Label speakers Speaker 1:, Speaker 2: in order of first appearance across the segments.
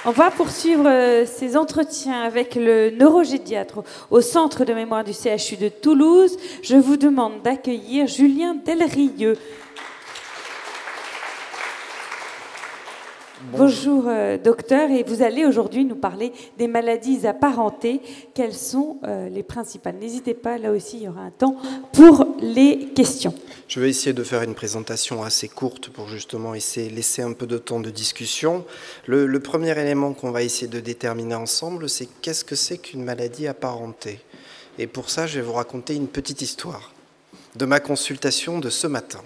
Speaker 1: On va poursuivre ces entretiens avec le neurogédiatre au Centre de mémoire du CHU de Toulouse. Je vous demande d'accueillir Julien Delrieux. Bonjour docteur, et vous allez aujourd'hui nous parler des maladies apparentées. Quelles sont les principales? N'hésitez pas, là aussi il y aura un temps pour les questions.
Speaker 2: Je vais essayer de faire une présentation assez courte pour justement laisser un peu de temps de discussion. Le premier élément qu'on va essayer de déterminer ensemble, c'est qu'est-ce que c'est qu'une maladie apparentée. Et pour ça, je vais vous raconter une petite histoire de ma consultation de ce matin.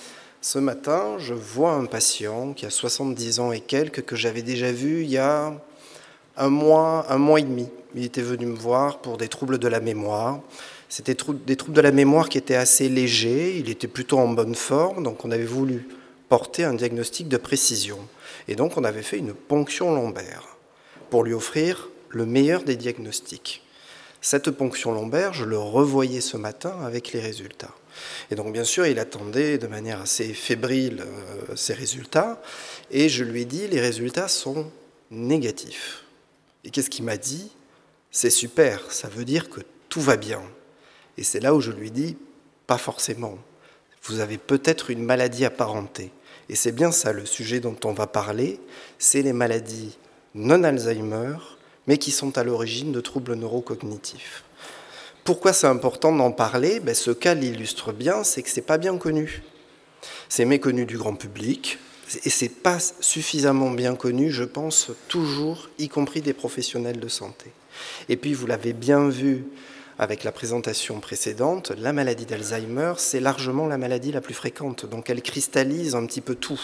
Speaker 2: Ce matin, je vois un patient qui a 70 ans et quelques, que j'avais déjà vu il y a un mois et demi. Il était venu me voir pour des troubles de la mémoire. C'était des troubles de la mémoire qui étaient assez légers, il était plutôt en bonne forme, donc on avait voulu porter un diagnostic de précision. Et donc on avait fait une ponction lombaire pour lui offrir le meilleur des diagnostics. Cette ponction lombaire, je le revoyais ce matin avec les résultats. Et donc bien sûr, il attendait de manière assez fébrile ces résultats, et je lui ai dit, les résultats sont négatifs. Et qu'est-ce qu'il m'a dit? C'est super, ça veut dire que tout va bien. Et c'est là où je lui dis, pas forcément. Vous avez peut-être une maladie apparentée. Et c'est bien ça le sujet dont on va parler, c'est les maladies non Alzheimer, mais qui sont à l'origine de troubles neurocognitifs. Pourquoi c'est important d'en parler? Ce cas l'illustre bien, c'est que c'est pas bien connu. C'est méconnu du grand public, et c'est pas suffisamment bien connu, je pense, toujours, y compris des professionnels de santé. Et puis, vous l'avez bien vu avec la présentation précédente, la maladie d'Alzheimer, c'est largement la maladie la plus fréquente. Donc elle cristallise un petit peu tout.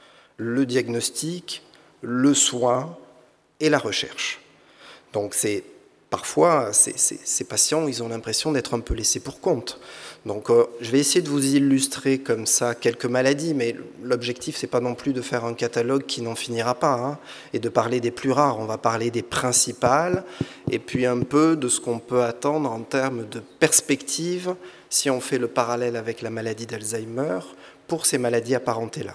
Speaker 2: Le diagnostic, le soin et la recherche. Donc parfois, ces patients, ils ont l'impression d'être un peu laissés pour compte. Donc je vais essayer de vous illustrer comme ça quelques maladies, mais l'objectif, c'est pas non plus de faire un catalogue qui n'en finira pas, et de parler des plus rares. On va parler des principales, et puis un peu de ce qu'on peut attendre en termes de perspective, si on fait le parallèle avec la maladie d'Alzheimer, pour ces maladies apparentées-là.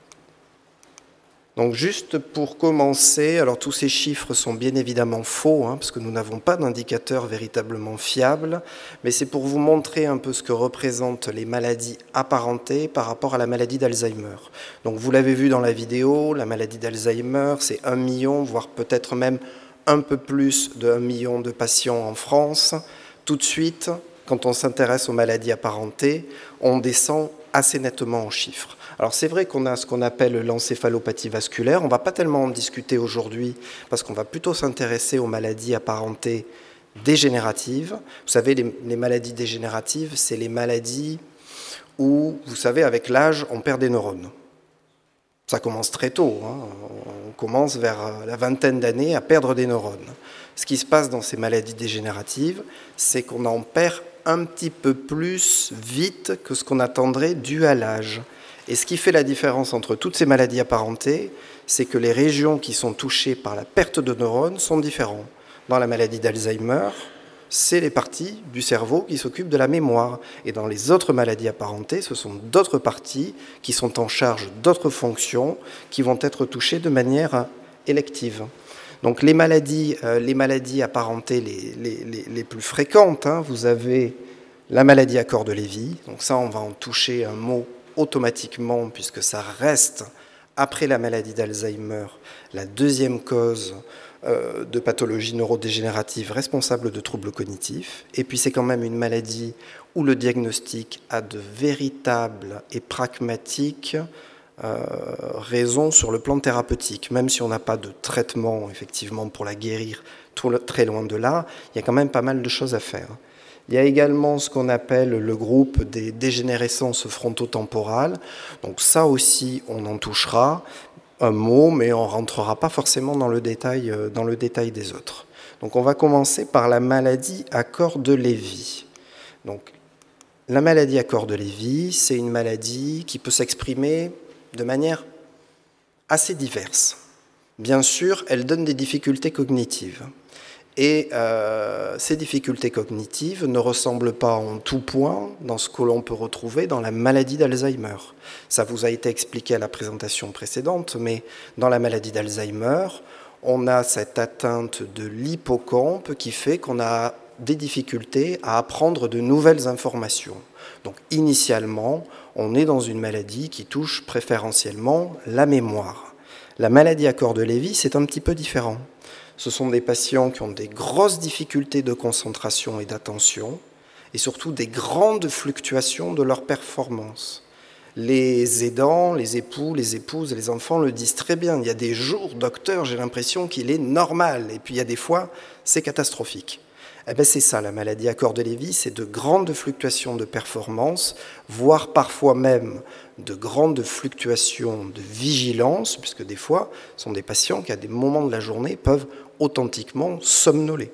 Speaker 2: Donc juste pour commencer, alors tous ces chiffres sont bien évidemment faux, parce que nous n'avons pas d'indicateur véritablement fiable, mais c'est pour vous montrer un peu ce que représentent les maladies apparentées par rapport à la maladie d'Alzheimer. Donc vous l'avez vu dans la vidéo, la maladie d'Alzheimer, c'est 1 million, voire peut-être même un peu plus de 1 million de patients en France. Tout de suite, quand on s'intéresse aux maladies apparentées, on descend assez nettement en chiffres. Alors c'est vrai qu'on a ce qu'on appelle l'encéphalopathie vasculaire, on ne va pas tellement en discuter aujourd'hui parce qu'on va plutôt s'intéresser aux maladies apparentées dégénératives. Vous savez, les maladies dégénératives, c'est les maladies où, vous savez, avec l'âge, on perd des neurones. Ça commence très tôt, on commence vers la vingtaine d'années à perdre des neurones. Ce qui se passe dans ces maladies dégénératives, c'est qu'on en perd un petit peu plus vite que ce qu'on attendrait dû à l'âge. Et ce qui fait la différence entre toutes ces maladies apparentées, c'est que les régions qui sont touchées par la perte de neurones sont différentes. Dans la maladie d'Alzheimer, c'est les parties du cerveau qui s'occupent de la mémoire. Et dans les autres maladies apparentées, ce sont d'autres parties qui sont en charge d'autres fonctions qui vont être touchées de manière élective. Donc les maladies apparentées les plus fréquentes, vous avez la maladie à corps de Lévy, donc ça on va en toucher un mot automatiquement puisque ça reste, après la maladie d'Alzheimer, la deuxième cause de pathologie neurodégénérative responsable de troubles cognitifs. Et puis c'est quand même une maladie où le diagnostic a de véritables et pragmatiques raisons sur le plan thérapeutique. Même si on n'a pas de traitement effectivement pour la guérir, très loin de là, il y a quand même pas mal de choses à faire. Il y a également ce qu'on appelle le groupe des dégénérescences frontotemporales. Donc ça aussi, on en touchera un mot, mais on ne rentrera pas forcément dans le détail des autres. Donc on va commencer par la maladie à corps de Lévy. Donc la maladie à corps de Lévy, c'est une maladie qui peut s'exprimer de manière assez diverse. Bien sûr, elle donne des difficultés cognitives. Et ces difficultés cognitives ne ressemblent pas en tout point dans ce que l'on peut retrouver dans la maladie d'Alzheimer. Ça vous a été expliqué à la présentation précédente, mais dans la maladie d'Alzheimer, on a cette atteinte de l'hippocampe qui fait qu'on a des difficultés à apprendre de nouvelles informations. Donc initialement, on est dans une maladie qui touche préférentiellement la mémoire. La maladie à corps de Lévy, c'est un petit peu différent. Ce sont des patients qui ont des grosses difficultés de concentration et d'attention, et surtout des grandes fluctuations de leur performance. Les aidants, les époux, les épouses, les enfants le disent très bien. Il y a des jours, docteur, j'ai l'impression qu'il est normal, et puis il y a des fois, c'est catastrophique. Eh bien, c'est ça, la maladie à corps de Lévy, c'est de grandes fluctuations de performance, voire parfois même de grandes fluctuations de vigilance, puisque des fois, ce sont des patients qui, à des moments de la journée, peuvent authentiquement somnoler.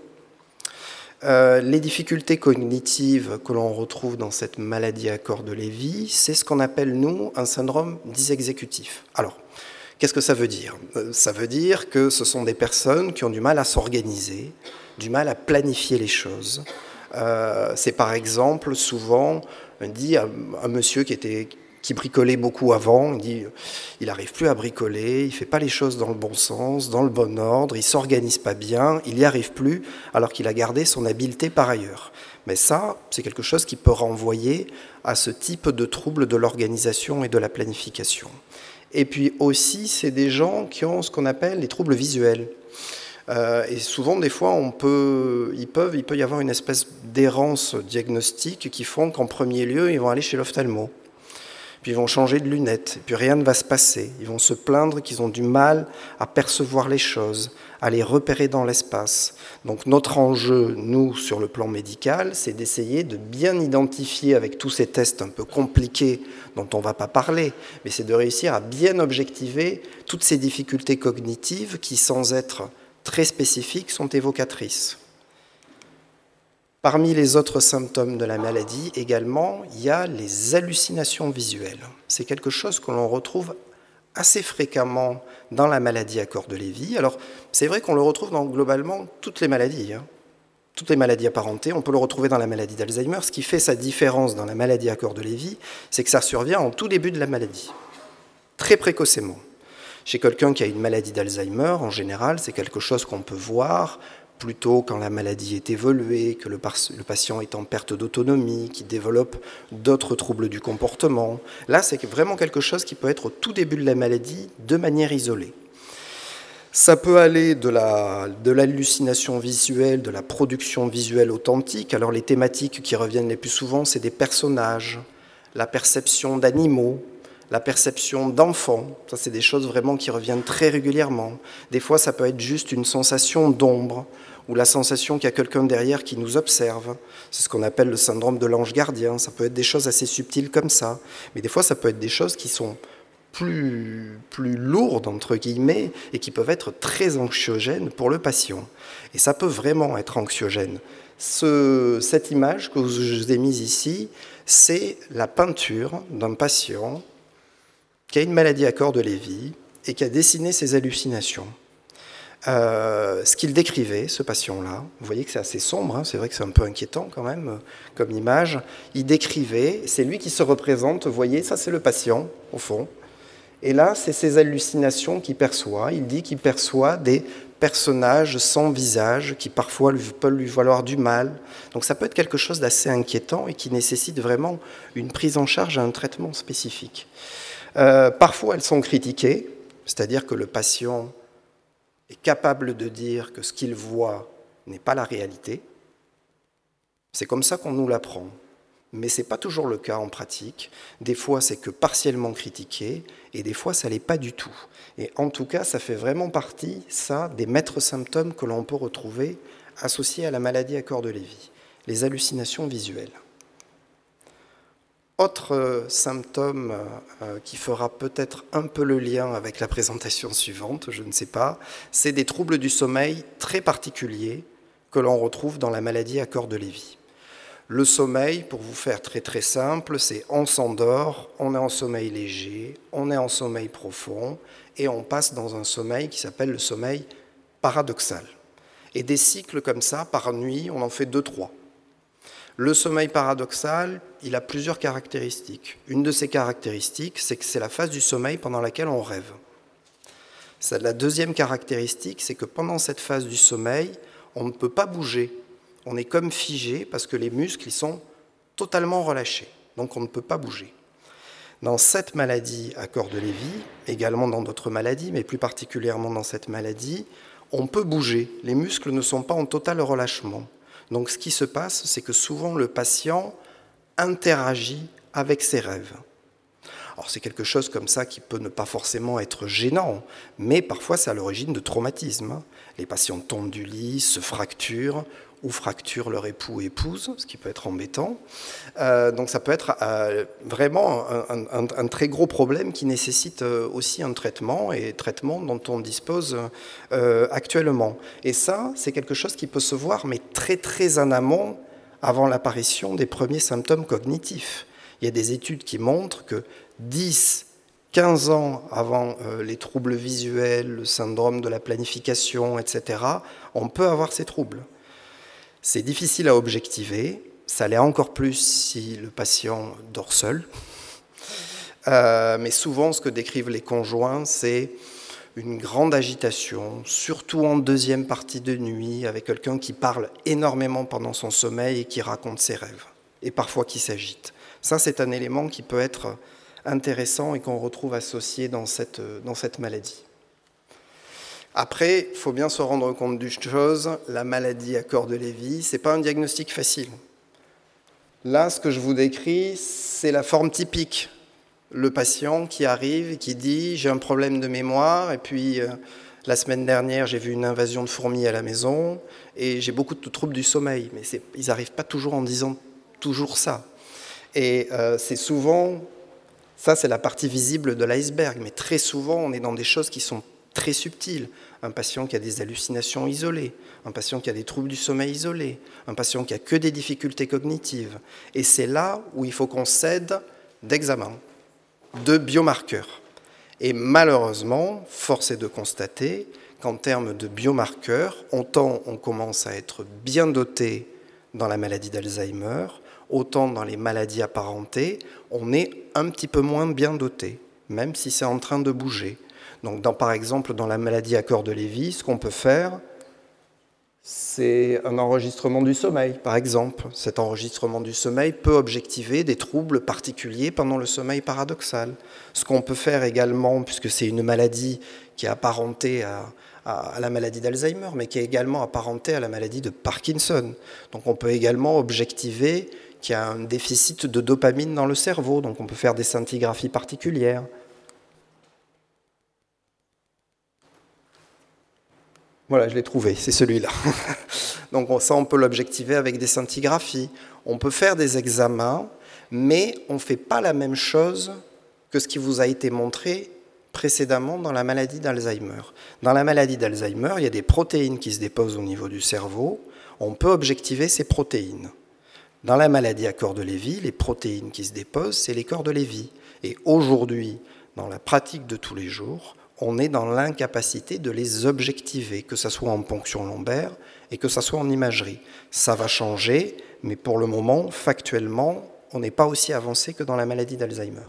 Speaker 2: Les difficultés cognitives que l'on retrouve dans cette maladie à corps de Lévy, c'est ce qu'on appelle, nous, un syndrome dysexécutif. Alors, qu'est-ce que ça veut dire ? Ça veut dire que ce sont des personnes qui ont du mal à s'organiser, du mal à planifier les choses. C'est par exemple, souvent, on dit à un monsieur qui bricolait beaucoup avant, il dit il n'arrive plus à bricoler, il ne fait pas les choses dans le bon sens, dans le bon ordre, il ne s'organise pas bien, il n'y arrive plus, alors qu'il a gardé son habileté par ailleurs. Mais ça, c'est quelque chose qui peut renvoyer à ce type de trouble de l'organisation et de la planification. Et puis aussi, c'est des gens qui ont ce qu'on appelle les troubles visuels. Et souvent, des fois, il peut y avoir une espèce d'errance diagnostique qui font qu'en premier lieu, ils vont aller chez l'ophtalmo. Puis ils vont changer de lunettes, et puis rien ne va se passer. Ils vont se plaindre qu'ils ont du mal à percevoir les choses, à les repérer dans l'espace. Donc notre enjeu, nous, sur le plan médical, c'est d'essayer de bien identifier avec tous ces tests un peu compliqués dont on ne va pas parler, mais c'est de réussir à bien objectiver toutes ces difficultés cognitives qui, sans être très spécifiques, sont évocatrices. Parmi les autres symptômes de la maladie, également, il y a les hallucinations visuelles. C'est quelque chose que l'on retrouve assez fréquemment dans la maladie à corps de Lévy. Alors, c'est vrai qu'on le retrouve dans globalement toutes les maladies. Toutes les maladies apparentées, on peut le retrouver dans la maladie d'Alzheimer. Ce qui fait sa différence dans la maladie à corps de Lévy, c'est que ça survient en tout début de la maladie, très précocement. Chez quelqu'un qui a une maladie d'Alzheimer, en général, c'est quelque chose qu'on peut voir plutôt quand la maladie est évoluée, que le patient est en perte d'autonomie, qui développe d'autres troubles du comportement. Là, c'est vraiment quelque chose qui peut être au tout début de la maladie, de manière isolée. Ça peut aller de l'hallucination visuelle, de la production visuelle authentique. Alors les thématiques qui reviennent les plus souvent, c'est des personnages, la perception d'animaux, la perception d'enfants. Ça, c'est des choses vraiment qui reviennent très régulièrement. Des fois, ça peut être juste une sensation d'ombre, ou la sensation qu'il y a quelqu'un derrière qui nous observe. C'est ce qu'on appelle le syndrome de l'ange gardien. Ça peut être des choses assez subtiles comme ça. Mais des fois, ça peut être des choses qui sont plus lourdes, entre guillemets, et qui peuvent être très anxiogènes pour le patient. Et ça peut vraiment être anxiogène. Cette image que je vous ai mise ici, c'est la peinture d'un patient qui a une maladie à corps de Lévy et qui a dessiné ses hallucinations. Ce qu'il décrivait, ce patient-là, vous voyez que c'est assez sombre, c'est vrai que c'est un peu inquiétant quand même comme image, il décrivait, c'est lui qui se représente, vous voyez, ça c'est le patient au fond, et là c'est ses hallucinations qu'il perçoit, il dit qu'il perçoit des personnages sans visage qui parfois peuvent lui valoir du mal, donc ça peut être quelque chose d'assez inquiétant et qui nécessite vraiment une prise en charge et un traitement spécifique. Parfois elles sont critiquées, c'est-à-dire que le patient est capable de dire que ce qu'il voit n'est pas la réalité. C'est comme ça qu'on nous l'apprend. Mais ce n'est pas toujours le cas en pratique. Des fois, c'est que partiellement critiqué, et des fois, ça ne l'est pas du tout. Et en tout cas, ça fait vraiment partie, ça, des maîtres symptômes que l'on peut retrouver associés à la maladie à corps de Lévy, les hallucinations visuelles. Autre symptôme qui fera peut-être un peu le lien avec la présentation suivante, je ne sais pas, c'est des troubles du sommeil très particuliers que l'on retrouve dans la maladie à corps de Lévy. Le sommeil, pour vous faire très très simple, c'est on s'endort, on est en sommeil léger, on est en sommeil profond et on passe dans un sommeil qui s'appelle le sommeil paradoxal. Et des cycles comme ça, par nuit, on en fait 2-3. Le sommeil paradoxal, il a plusieurs caractéristiques. Une de ces caractéristiques, c'est que c'est la phase du sommeil pendant laquelle on rêve. La deuxième caractéristique, c'est que pendant cette phase du sommeil, on ne peut pas bouger. On est comme figé parce que les muscles ils sont totalement relâchés. Donc on ne peut pas bouger. Dans cette maladie à corps de Lévy, également dans d'autres maladies, mais plus particulièrement dans cette maladie, on peut bouger. Les muscles ne sont pas en total relâchement. Donc ce qui se passe, c'est que souvent le patient interagit avec ses rêves. Alors c'est quelque chose comme ça qui peut ne pas forcément être gênant, mais parfois c'est à l'origine de traumatismes. Les patients tombent du lit, se fracturent ou fracturent leur époux ou épouse, ce qui peut être embêtant. Donc ça peut être vraiment un très gros problème qui nécessite aussi un traitement, et traitement dont on dispose actuellement. Et ça, c'est quelque chose qui peut se voir, mais très très en amont, avant l'apparition des premiers symptômes cognitifs. Il y a des études qui montrent que 10, 15 ans avant les troubles visuels, le syndrome de la planification, etc., on peut avoir ces troubles. C'est difficile à objectiver, ça l'est encore plus si le patient dort seul. Mais souvent, ce que décrivent les conjoints, c'est une grande agitation, surtout en deuxième partie de nuit, avec quelqu'un qui parle énormément pendant son sommeil et qui raconte ses rêves, et parfois qui s'agite. Ça, c'est un élément qui peut être intéressant et qu'on retrouve associé dans cette maladie. Après, il faut bien se rendre compte d'une chose, la maladie à corps de Lévy, ce n'est pas un diagnostic facile. Là, ce que je vous décris, c'est la forme typique. Le patient qui arrive et qui dit « j'ai un problème de mémoire » et puis la semaine dernière, j'ai vu une invasion de fourmis à la maison et j'ai beaucoup de troubles du sommeil. Mais ils n'arrivent pas toujours en disant toujours ça. Et c'est souvent, ça c'est la partie visible de l'iceberg, mais très souvent on est dans des choses qui sont très subtiles. Un patient qui a des hallucinations isolées, un patient qui a des troubles du sommeil isolés, un patient qui a que des difficultés cognitives. Et c'est là où il faut qu'on s'aide d'examens, de biomarqueurs. Et malheureusement, force est de constater qu'en termes de biomarqueurs, autant on commence à être bien doté dans la maladie d'Alzheimer, autant dans les maladies apparentées, on est un petit peu moins bien doté, même si c'est en train de bouger. Donc, par exemple, dans la maladie à corps de Lévy, ce qu'on peut faire, c'est un enregistrement du sommeil, par exemple. Cet enregistrement du sommeil peut objectiver des troubles particuliers pendant le sommeil paradoxal. Ce qu'on peut faire également, puisque c'est une maladie qui est apparentée à la maladie d'Alzheimer, mais qui est également apparentée à la maladie de Parkinson. Donc on peut également objectiver qu'il y a un déficit de dopamine dans le cerveau, donc on peut faire des scintigraphies particulières. Voilà, je l'ai trouvé, c'est celui-là. Donc ça, on peut l'objectiver avec des scintigraphies. On peut faire des examens, mais on ne fait pas la même chose que ce qui vous a été montré précédemment dans la maladie d'Alzheimer. Dans la maladie d'Alzheimer, il y a des protéines qui se déposent au niveau du cerveau. On peut objectiver ces protéines. Dans la maladie à corps de Lévy, les protéines qui se déposent, c'est les corps de Lévy. Et aujourd'hui, dans la pratique de tous les jours, on est dans l'incapacité de les objectiver, que ce soit en ponction lombaire et que ce soit en imagerie. Ça va changer, mais pour le moment, factuellement, on n'est pas aussi avancé que dans la maladie d'Alzheimer.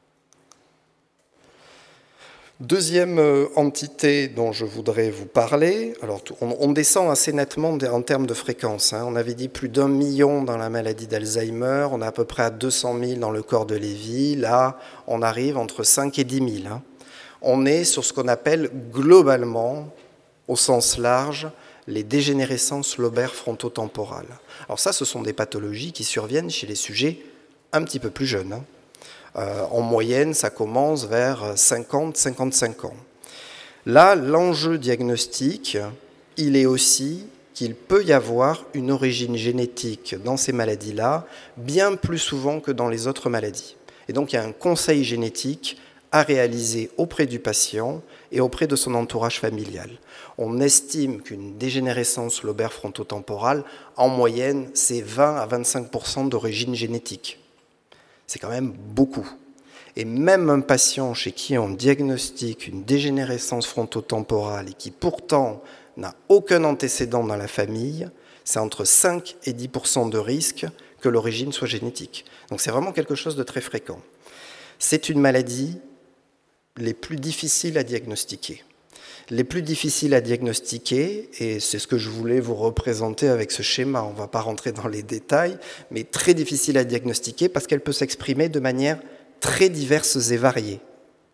Speaker 2: Deuxième entité dont je voudrais vous parler, alors on descend assez nettement en termes de fréquence. On avait dit plus d'1 million dans la maladie d'Alzheimer, on est à peu près à 200 000 dans le corps de Lévy. Là, on arrive entre 5 et 10 000. On est sur ce qu'on appelle globalement, au sens large, les dégénérescences lobaires frontotemporales. Alors ça, ce sont des pathologies qui surviennent chez les sujets un petit peu plus jeunes. En moyenne, ça commence vers 50-55 ans. Là, l'enjeu diagnostique, il est aussi qu'il peut y avoir une origine génétique dans ces maladies-là, bien plus souvent que dans les autres maladies. Et donc, il y a un conseil génétique à réaliser auprès du patient et auprès de son entourage familial. On estime qu'une dégénérescence lobaire frontotemporale, en moyenne, c'est 20 à 25% d'origine génétique. C'est quand même beaucoup. Et même un patient chez qui on diagnostique une dégénérescence frontotemporale et qui pourtant n'a aucun antécédent dans la famille, c'est entre 5 et 10% de risque que l'origine soit génétique. Donc c'est vraiment quelque chose de très fréquent. C'est une maladie les plus difficiles à diagnostiquer. Les plus difficiles à diagnostiquer, et c'est ce que je voulais vous représenter avec ce schéma, on ne va pas rentrer dans les détails, mais très difficile à diagnostiquer parce qu'elle peut s'exprimer de manière très diverses et variées.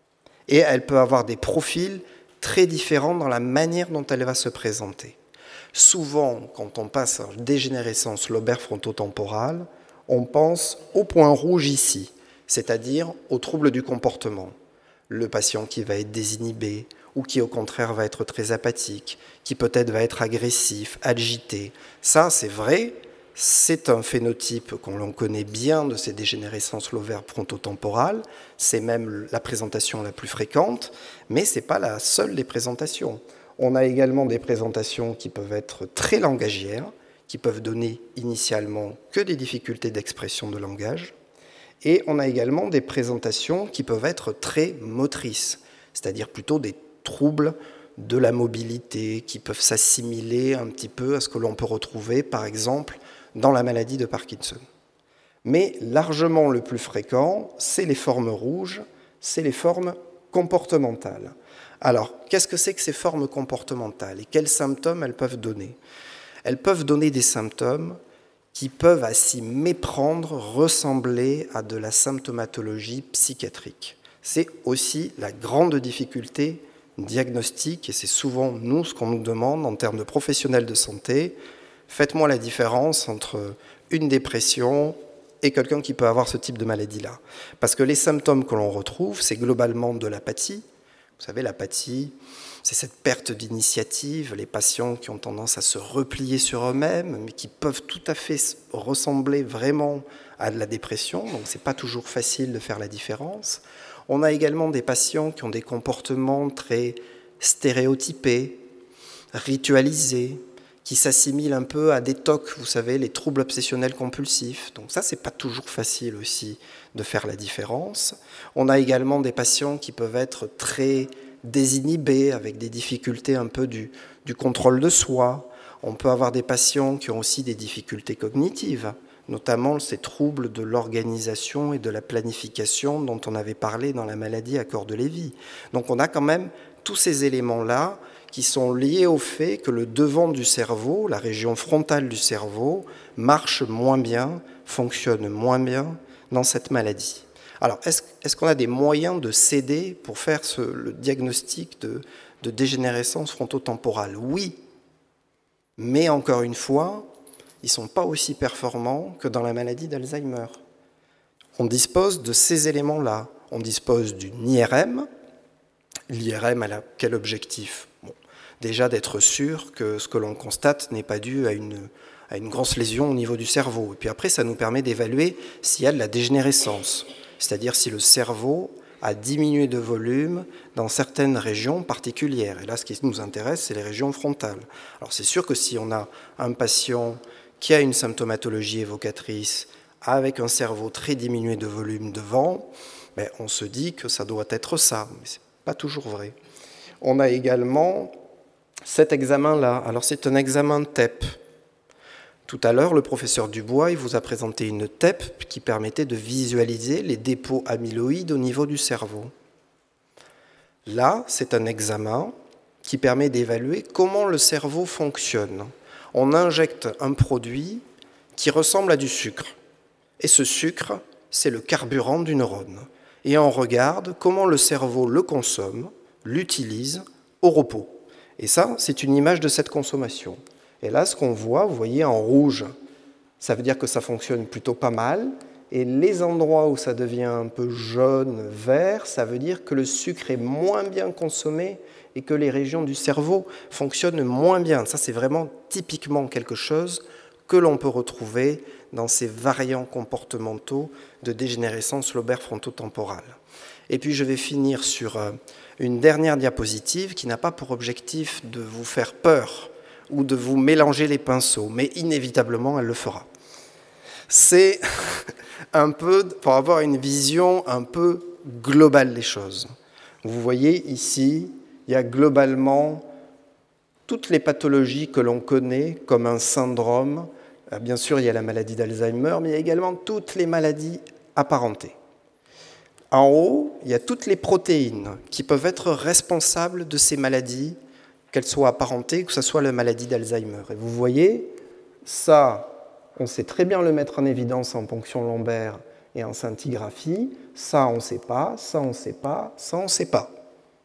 Speaker 2: Et elle peut avoir des profils très différents dans la manière dont elle va se présenter. Souvent, quand on passe en dégénérescence lobaire frontotemporale, on pense au point rouge ici, c'est-à-dire aux troubles du comportement. Le patient qui va être désinhibé, ou qui au contraire va être très apathique, qui peut-être va être agressif, agité. Ça, c'est vrai, c'est un phénotype qu'on connaît bien de ces dégénérescences lobaires frontotemporales, c'est même la présentation la plus fréquente, mais ce n'est pas la seule des présentations. On a également des présentations qui peuvent être très langagières, qui peuvent donner initialement que des difficultés d'expression de langage, et on a également des présentations qui peuvent être très motrices, c'est-à-dire plutôt des troubles de la mobilité qui peuvent s'assimiler un petit peu à ce que l'on peut retrouver, par exemple, dans la maladie de Parkinson. Mais largement le plus fréquent, c'est les formes rouges, c'est les formes comportementales. Alors, qu'est-ce que c'est que ces formes comportementales et quels symptômes elles peuvent donner? Elles peuvent donner des symptômes qui peuvent à s'y méprendre ressembler à de la symptomatologie psychiatrique. C'est aussi la grande difficulté diagnostique, et c'est souvent nous ce qu'on nous demande en termes de professionnels de santé. Faites-moi la différence entre une dépression et quelqu'un qui peut avoir ce type de maladie-là. Parce que les symptômes que l'on retrouve, c'est globalement de l'apathie. Vous savez, l'apathie, c'est cette perte d'initiative, les patients qui ont tendance à se replier sur eux-mêmes, mais qui peuvent tout à fait ressembler vraiment à de la dépression, donc ce n'est pas toujours facile de faire la différence. On a également des patients qui ont des comportements très stéréotypés, ritualisés, qui s'assimilent un peu à des TOC, vous savez, les troubles obsessionnels compulsifs. Donc ça, c'est pas toujours facile aussi de faire la différence. On a également des patients qui peuvent être très désinhibés, avec des difficultés un peu du contrôle de soi. On peut avoir des patients qui ont aussi des difficultés cognitives, notamment ces troubles de l'organisation et de la planification dont on avait parlé dans la maladie à Cordes-Lévy. Donc on a quand même tous ces éléments-là qui sont liés au fait que le devant du cerveau, la région frontale du cerveau, marche moins bien, fonctionne moins bien dans cette maladie. Alors, est-ce qu'on a des moyens de s'aider pour faire le diagnostic de dégénérescence frontotemporale? Oui, mais encore une fois, ils ne sont pas aussi performants que dans la maladie d'Alzheimer. On dispose de ces éléments-là. On dispose d'une IRM. L'IRM, elle a quel objectif? Déjà d'être sûr que ce que l'on constate n'est pas dû à une grosse lésion au niveau du cerveau. Et puis après, ça nous permet d'évaluer s'il y a de la dégénérescence, c'est-à-dire si le cerveau a diminué de volume dans certaines régions particulières. Et là, ce qui nous intéresse, c'est les régions frontales. Alors c'est sûr que si on a un patient qui a une symptomatologie évocatrice avec un cerveau très diminué de volume devant, on se dit que ça doit être ça, mais ce n'est pas toujours vrai. On a également cet examen-là. Alors c'est un examen TEP. Tout à l'heure, le professeur Dubois il vous a présenté une TEP qui permettait de visualiser les dépôts amyloïdes au niveau du cerveau. Là, c'est un examen qui permet d'évaluer comment le cerveau fonctionne. On injecte un produit qui ressemble à du sucre. Et ce sucre, c'est le carburant du neurone. Et on regarde comment le cerveau le consomme, l'utilise au repos. Et ça, c'est une image de cette consommation. Et là, ce qu'on voit, vous voyez en rouge, ça veut dire que ça fonctionne plutôt pas mal. Et les endroits où ça devient un peu jaune, vert, ça veut dire que le sucre est moins bien consommé et que les régions du cerveau fonctionnent moins bien. Ça, c'est vraiment typiquement quelque chose que l'on peut retrouver dans ces variants comportementaux de dégénérescence lobaire frontotemporale. Et puis, je vais finir sur une dernière diapositive qui n'a pas pour objectif de vous faire peur ou de vous mélanger les pinceaux, mais inévitablement, elle le fera. C'est un peu pour avoir une vision un peu globale des choses. Vous voyez ici, il y a globalement toutes les pathologies que l'on connaît comme un syndrome. Bien sûr, il y a la maladie d'Alzheimer, mais il y a également toutes les maladies apparentées. En haut, il y a toutes les protéines qui peuvent être responsables de ces maladies qu'elle soit apparentée, que ce soit la maladie d'Alzheimer. Et vous voyez, ça, on sait très bien le mettre en évidence en ponction lombaire et en scintigraphie. Ça, on ne sait pas, ça, on ne sait pas, ça, on ne sait pas.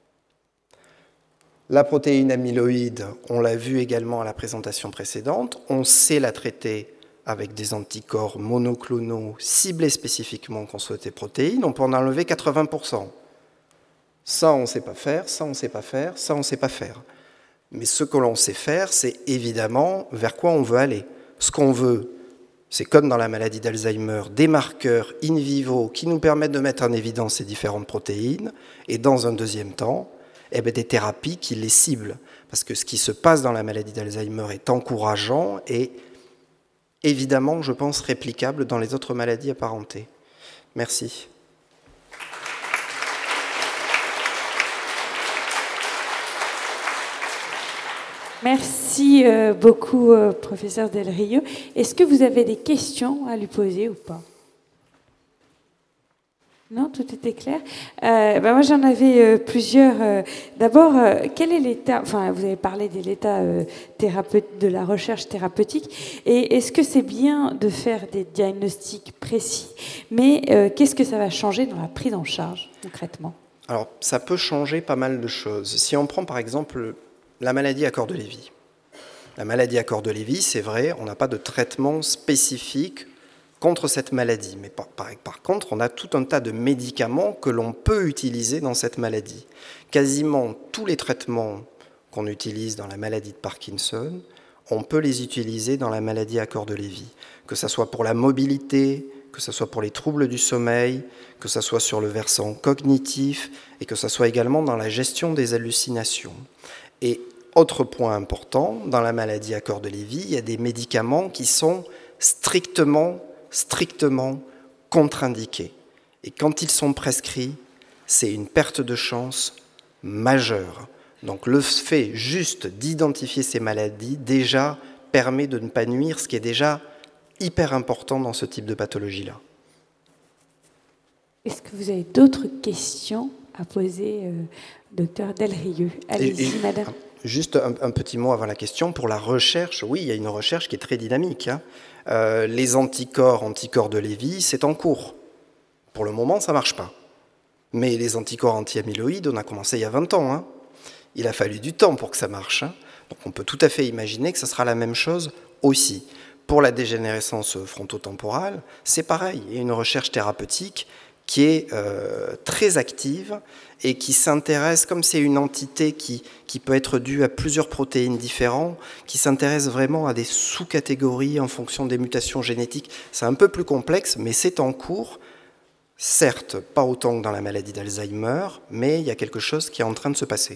Speaker 2: La protéine amyloïde, on l'a vu également à la présentation précédente, on sait la traiter avec des anticorps monoclonaux ciblés spécifiquement contre cette protéine, on peut en enlever 80%. Ça, on ne sait pas faire, ça, on ne sait pas faire, ça, on ne sait pas faire. Mais ce que l'on sait faire, c'est évidemment vers quoi on veut aller. Ce qu'on veut, c'est comme dans la maladie d'Alzheimer, des marqueurs in vivo qui nous permettent de mettre en évidence ces différentes protéines, et dans un deuxième temps, des thérapies qui les ciblent. Parce que ce qui se passe dans la maladie d'Alzheimer est encourageant et évidemment, je pense, réplicable dans les autres maladies apparentées. Merci.
Speaker 1: Merci beaucoup, professeur Delrieux. Est-ce que vous avez des questions à lui poser ou pas ? Non, tout était clair. Moi, j'en avais plusieurs. D'abord, quel est l'état... Enfin, vous avez parlé de l'état de la recherche thérapeutique. Et est-ce que c'est bien de faire des diagnostics précis, mais qu'est-ce que ça va changer dans la prise en charge, concrètement ?
Speaker 2: Alors, ça peut changer pas mal de choses. Si on prend, par exemple, la maladie à corps de Lévy. La maladie à corps de Lévy, c'est vrai, on n'a pas de traitement spécifique contre cette maladie. Mais par contre, on a tout un tas de médicaments que l'on peut utiliser dans cette maladie. Quasiment tous les traitements qu'on utilise dans la maladie de Parkinson, on peut les utiliser dans la maladie à corps de Lévy. Que ce soit pour la mobilité, que ce soit pour les troubles du sommeil, que ce soit sur le versant cognitif, et que ce soit également dans la gestion des hallucinations. Et autre point important, dans la maladie à corps de Lévy, il y a des médicaments qui sont strictement contre-indiqués. Et quand ils sont prescrits, c'est une perte de chance majeure. Donc le fait juste d'identifier ces maladies déjà permet de ne pas nuire, ce qui est déjà hyper important dans ce type de pathologie-là.
Speaker 1: Est-ce que vous avez d'autres questions à poser, docteur Delrieux ? Allez-y, madame.
Speaker 2: Juste un petit mot avant la question. Pour la recherche, oui, il y a une recherche qui est très dynamique. Les anticorps de Lévy, c'est en cours. Pour le moment, ça ne marche pas. Mais les anticorps anti-amyloïdes, on a commencé il y a 20 ans. Il a fallu du temps pour que ça marche. Donc on peut tout à fait imaginer que ce sera la même chose aussi. Pour la dégénérescence frontotemporale, c'est pareil. Il y a une recherche thérapeutique qui est très active et qui s'intéresse, comme c'est une entité qui peut être due à plusieurs protéines différentes, qui s'intéresse vraiment à des sous-catégories en fonction des mutations génétiques. C'est un peu plus complexe, mais c'est en cours. Certes, pas autant que dans la maladie d'Alzheimer, mais il y a quelque chose qui est en train de se passer.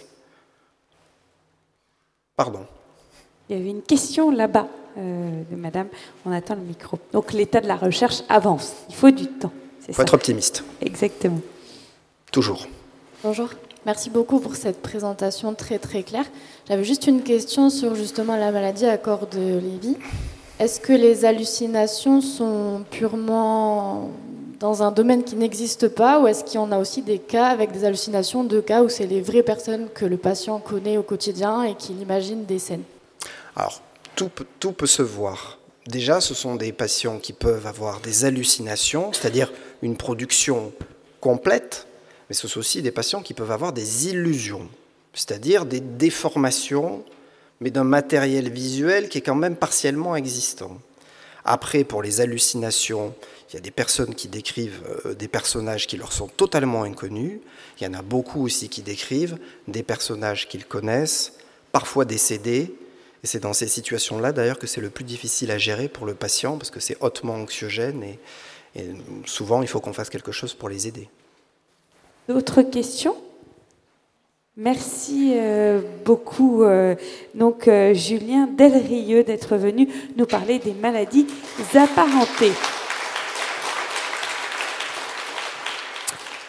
Speaker 2: Pardon.
Speaker 1: Il y avait une question là-bas de madame. On attend le micro. Donc l'état de la recherche avance. Il faut du temps.
Speaker 2: Il faut être optimiste.
Speaker 1: Exactement.
Speaker 2: Toujours.
Speaker 3: Bonjour. Merci beaucoup pour cette présentation très très claire. J'avais juste une question sur justement la maladie à corps de Lévy. Est-ce que les hallucinations sont purement dans un domaine qui n'existe pas, ou est-ce qu'il y en a aussi des cas avec des hallucinations, de cas où c'est les vraies personnes que le patient connaît au quotidien et qu'il imagine des scènes ?
Speaker 2: Alors, tout peut se voir. Déjà, ce sont des patients qui peuvent avoir des hallucinations, c'est-à-dire une production complète, mais ce sont aussi des patients qui peuvent avoir des illusions, c'est-à-dire des déformations, mais d'un matériel visuel qui est quand même partiellement existant. Après, pour les hallucinations, il y a des personnes qui décrivent des personnages qui leur sont totalement inconnus. Il y en a beaucoup aussi qui décrivent des personnages qu'ils connaissent, parfois décédés. Et c'est dans ces situations-là, d'ailleurs, que c'est le plus difficile à gérer pour le patient, parce que c'est hautement anxiogène et souvent, il faut qu'on fasse quelque chose pour les aider.
Speaker 1: D'autres questions ? Merci beaucoup, Julien Delrieux, d'être venu nous parler des maladies apparentées.